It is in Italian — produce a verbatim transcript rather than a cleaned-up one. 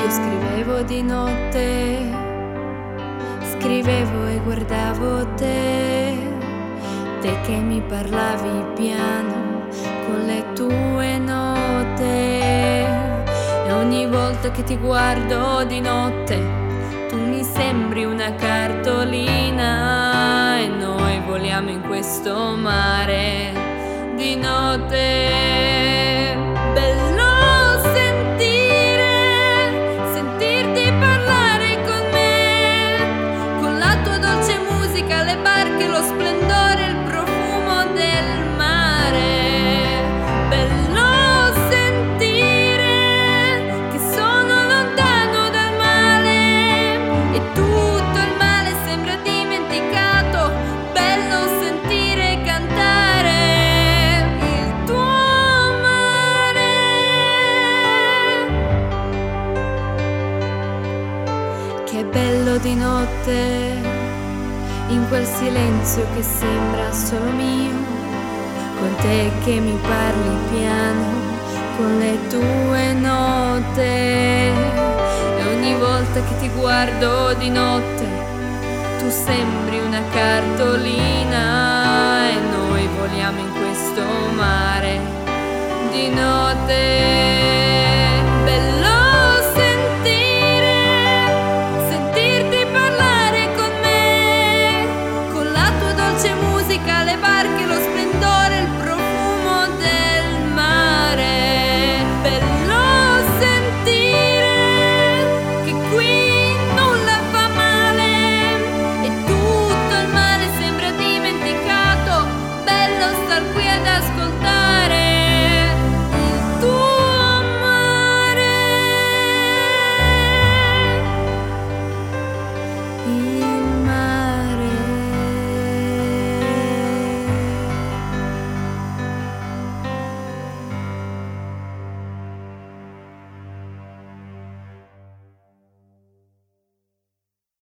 Io scrivevo di notte, scrivevo e guardavo te, te che mi parlavi piano con le tue note. E ogni volta che ti guardo di notte, tu mi sembri una cartolina e noi voliamo in questo mare di notte. Bello sentire, sentirti parlare con me, con la tua dolce musica, le barche, lo splendore, il profumo del mare. Bello sentire che sono lontano dal male e tutto il male sembra dimenticato. Bello sentire cantare il tuo amore. Che bello di notte, in quel silenzio che sembra solo mio, con te che mi parli piano con le tue note. E ogni volta che ti guardo di notte, tu sembri una cartolina e noi voliamo in questo mare di notte. Bello